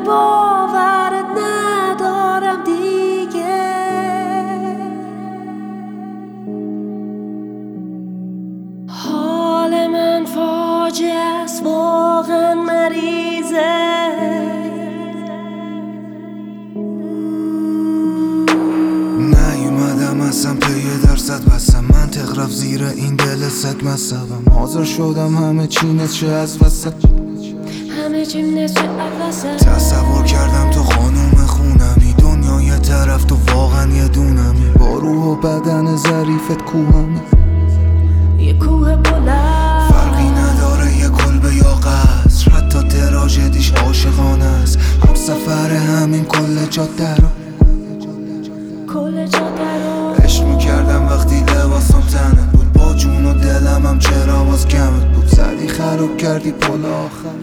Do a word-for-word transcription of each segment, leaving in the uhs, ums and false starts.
باورت ندارم دیگه. حال من فاجعه است، واقعا مریضه. نیومدم اصلا پی درصد بستم، منطق رفت زیر این دل سگ مصبم. حاضر شدم همه چی نشه از وسط، همه چیم نشه عوضه. تصور کردم تو خانوم خونمی، دنیای طرف تو واقعا یه دونمی. با روح و بدن ظریفت کوهمی، یه کوه بلند. فرقی نداره یه کلبه یا قصر، حتی تراژدیش عاشقانه است. هم سفر همین کل جاده رو کل جاده رو عشق میکردم وقتی لباسم تنت بود، با جون و دلم هم چرا باز کمت بود. زدی خراب کردی پل آخر.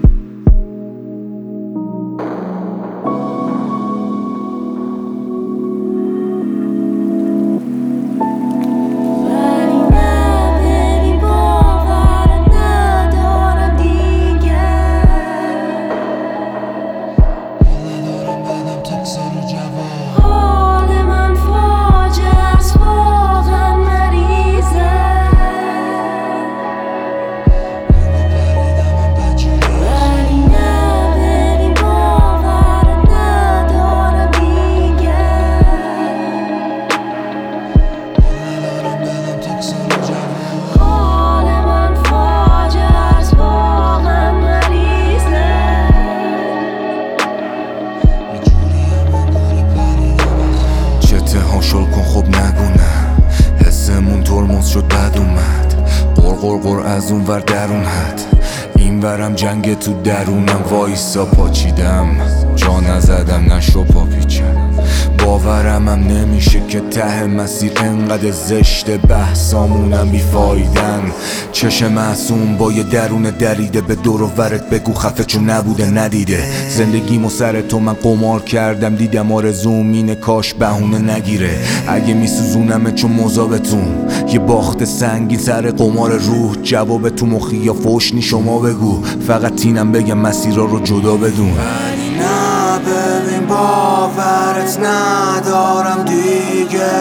شل کن خب نگو نه، حسمون ترمز شد بد اومد. قر قر قر از اون ور درون حد، این ورم جنگ تو درونم. وایسا پاچیدم جا نزدم نشو پاپیچم. باورم هم نمیشه که ته مسیر انقدر زشته، بحثامونم بیفایدن. چشم معصوم با یه درون دریده، به دور و ورت بگو خفه چون نبوده ندیده. زندگیمو سر تو من قمار کردم، دیدم آرزوم اینه کاش بهونه نگیره. اگه میسوزونمه چون مذابتون، یه باخت سنگین سر قمار روح. جواب تو مخی یا فوشنی شما بگو، فقط تینم بگم مسیرها رو جدا بدون. ولی نه ببین باورت ندارم دیگه.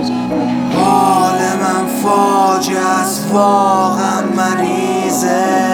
حال من فاجعه است، واقعا مریضه.